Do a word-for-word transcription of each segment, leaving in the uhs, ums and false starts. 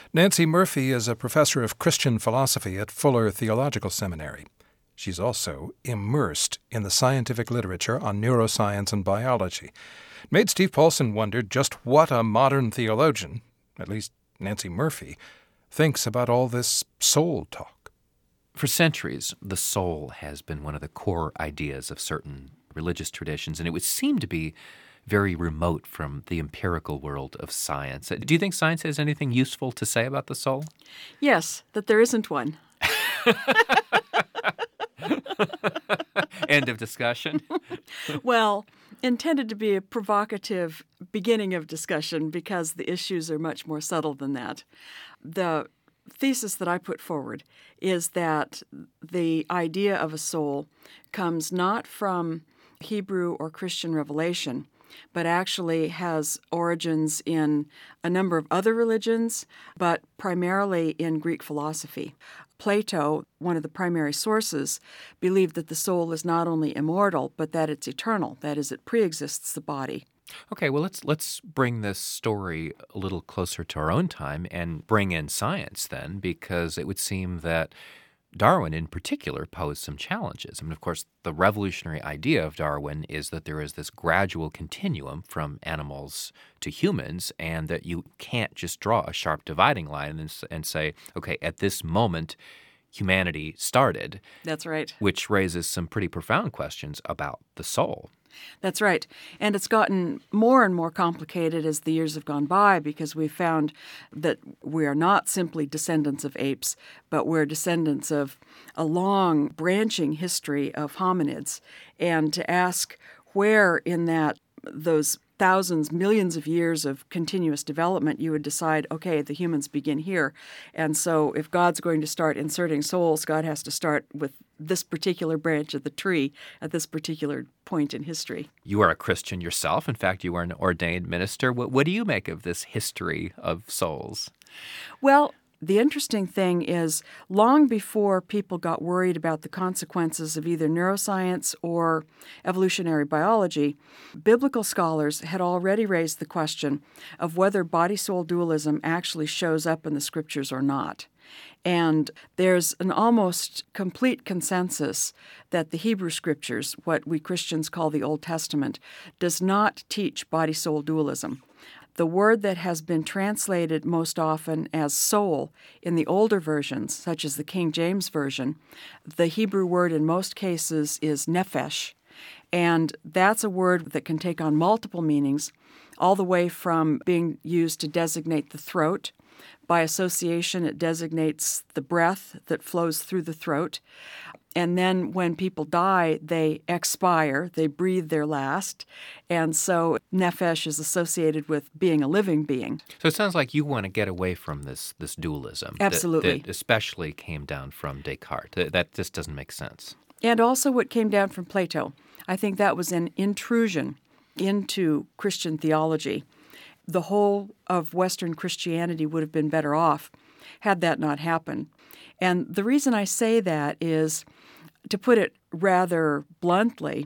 Nancy Murphy is a professor of Christian philosophy at Fuller Theological Seminary. She's also immersed in the scientific literature on neuroscience and biology. It made Steve Paulson wonder just what a modern theologian, at least Nancy Murphy, thinks about all this soul talk. For centuries, the soul has been one of the core ideas of certain religious traditions, and it would seem to be very remote from the empirical world of science. Do you think science has anything useful to say about the soul? Yes, that there isn't one. End of discussion. Well, intended to be a provocative beginning of discussion because the issues are much more subtle than that. The thesis that I put forward is that the idea of a soul comes not from Hebrew or Christian revelation, but actually has origins in a number of other religions, but primarily in Greek philosophy. Plato, one of the primary sources, believed that the soul is not only immortal, but that it's eternal. That is, it preexists the body. Okay, well, let's let's bring this story a little closer to our own time and bring in science then, because it would seem that Darwin in particular posed some challenges. I mean, of course, the revolutionary idea of Darwin is that there is this gradual continuum from animals to humans, and that you can't just draw a sharp dividing line and, and say, okay, at this moment, humanity started. That's right. Which raises some pretty profound questions about the soul. That's right. And it's gotten more and more complicated as the years have gone by because we've found that we are not simply descendants of apes, but we're descendants of a long branching history of hominids. And to ask where in that those thousands, millions of years of continuous development, you would decide, okay, the humans begin here. And so if God's going to start inserting souls, God has to start with this particular branch of the tree at this particular point in history. You are a Christian yourself. In fact, you are an ordained minister. What, what do you make of this history of souls? Well, the interesting thing is, long before people got worried about the consequences of either neuroscience or evolutionary biology, biblical scholars had already raised the question of whether body-soul dualism actually shows up in the scriptures or not. And there's an almost complete consensus that the Hebrew scriptures, what we Christians call the Old Testament, does not teach body-soul dualism. The word that has been translated most often as soul in the older versions, such as the King James Version, the Hebrew word in most cases is nephesh. And that's a word that can take on multiple meanings, all the way from being used to designate the throat. By association, it designates the breath that flows through the throat. And then when people die, they expire, they breathe their last. And so nephesh is associated with being a living being. So it sounds like you want to get away from this this dualism. Absolutely. That, that especially came down from Descartes. That, that just doesn't make sense. And also what came down from Plato. I think that was an intrusion into Christian theology. The whole of Western Christianity would have been better off had that not happened. And the reason I say that is, to put it rather bluntly,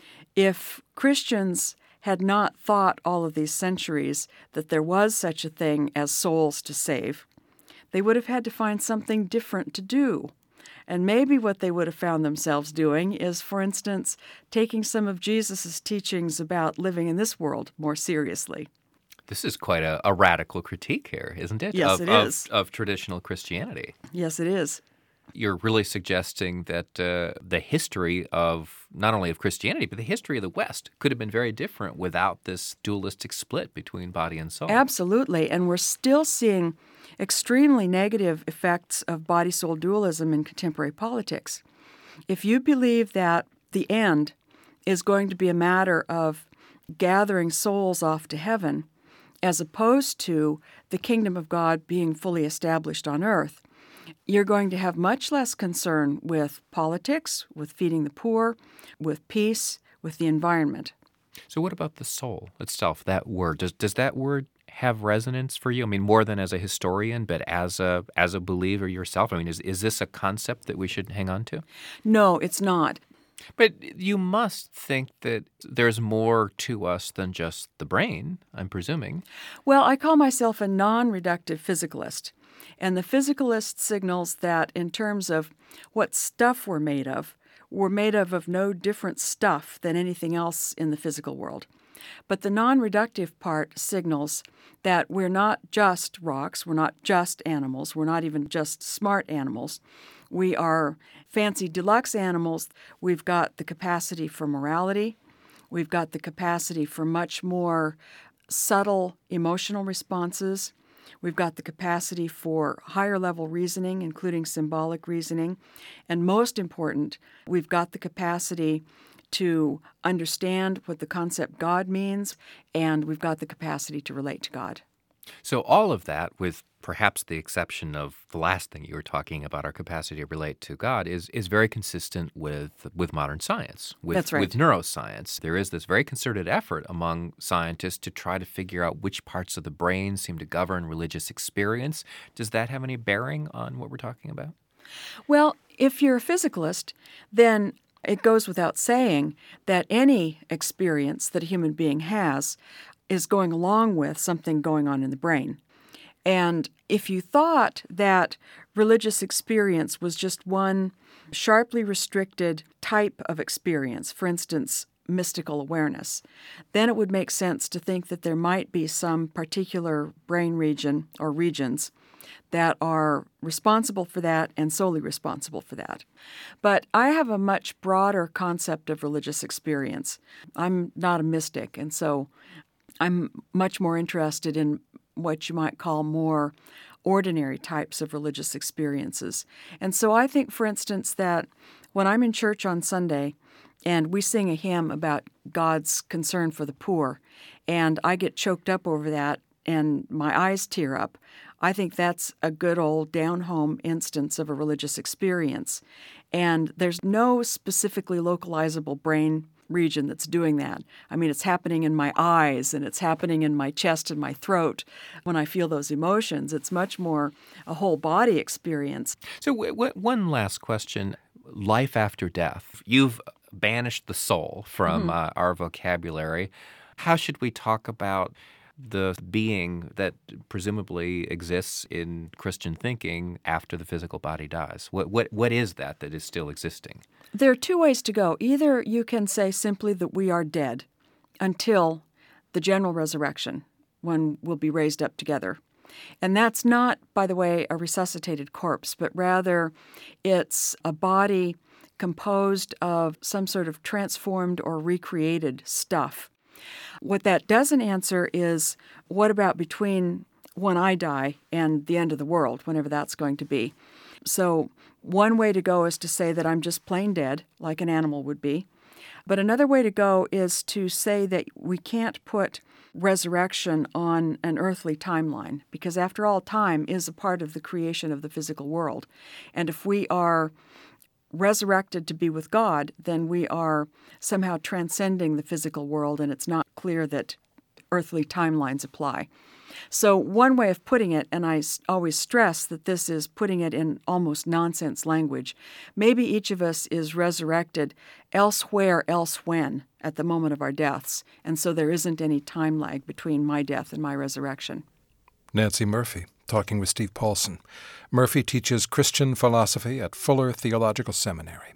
if Christians had not thought all of these centuries that there was such a thing as souls to save, they would have had to find something different to do. And maybe what they would have found themselves doing is, for instance, taking some of Jesus' teachings about living in this world more seriously. This is quite a, a radical critique here, isn't it? Yes, of, it of, is. Of traditional Christianity. Yes, it is. You're really suggesting that uh, the history of, not only of Christianity, but the history of the West could have been very different without this dualistic split between body and soul. Absolutely. And we're still seeing extremely negative effects of body-soul dualism in contemporary politics. If you believe that the end is going to be a matter of gathering souls off to heaven, as opposed to the kingdom of God being fully established on earth, you're going to have much less concern with politics, with feeding the poor, with peace, with the environment. So what about the soul itself, that word? Does does that word have resonance for you? I mean, more than as a historian, but as a as a believer yourself? I mean, is is this a concept that we should hang on to? No, it's not. But you must think that there's more to us than just the brain, I'm presuming. Well, I call myself a non-reductive physicalist. And the physicalist signals that in terms of what stuff we're made of, we're made of of no different stuff than anything else in the physical world. But the non-reductive part signals that we're not just rocks, we're not just animals, we're not even just smart animals. We are fancy deluxe animals. We've got the capacity for morality. We've got the capacity for much more subtle emotional responses. We've got the capacity for higher level reasoning, including symbolic reasoning. And most important, we've got the capacity to understand what the concept God means, and we've got the capacity to relate to God. So all of that, with perhaps the exception of the last thing you were talking about, our capacity to relate to God, is is very consistent with with modern science, with, That's right. with neuroscience. There is this very concerted effort among scientists to try to figure out which parts of the brain seem to govern religious experience. Does that have any bearing on what we're talking about? Well, if you're a physicalist, then it goes without saying that any experience that a human being has is going along with something going on in the brain. And if you thought that religious experience was just one sharply restricted type of experience, for instance, mystical awareness, then it would make sense to think that there might be some particular brain region or regions that are responsible for that and solely responsible for that. But I have a much broader concept of religious experience. I'm not a mystic, and so I'm much more interested in what you might call more ordinary types of religious experiences. And so I think, for instance, that when I'm in church on Sunday and we sing a hymn about God's concern for the poor, and I get choked up over that and my eyes tear up, I think that's a good old down-home instance of a religious experience. And there's no specifically localizable brain region that's doing that. I mean, it's happening in my eyes and it's happening in my chest and my throat when I feel those emotions. It's much more a whole body experience. So w- w- one last question. Life after death. You've banished the soul from mm-hmm. uh, our vocabulary. How should we talk about the being that presumably exists in Christian thinking after the physical body dies? What what what is that that is still existing? There are two ways to go. Either you can say simply that we are dead until the general resurrection, when we'll be raised up together. And that's not, by the way, a resuscitated corpse, but rather it's a body composed of some sort of transformed or recreated stuff. What that doesn't answer is, what about between when I die and the end of the world, whenever that's going to be? So one way to go is to say that I'm just plain dead, like an animal would be. But another way to go is to say that we can't put resurrection on an earthly timeline, because after all, time is a part of the creation of the physical world. And if we are resurrected to be with God, then we are somehow transcending the physical world, and it's not clear that earthly timelines apply. So one way of putting it, and I always stress that this is putting it in almost nonsense language, maybe each of us is resurrected elsewhere, else when, at the moment of our deaths, and so there isn't any time lag between my death and my resurrection. Nancy Murphy, talking with Steve Paulson. Murphy teaches Christian philosophy at Fuller Theological Seminary.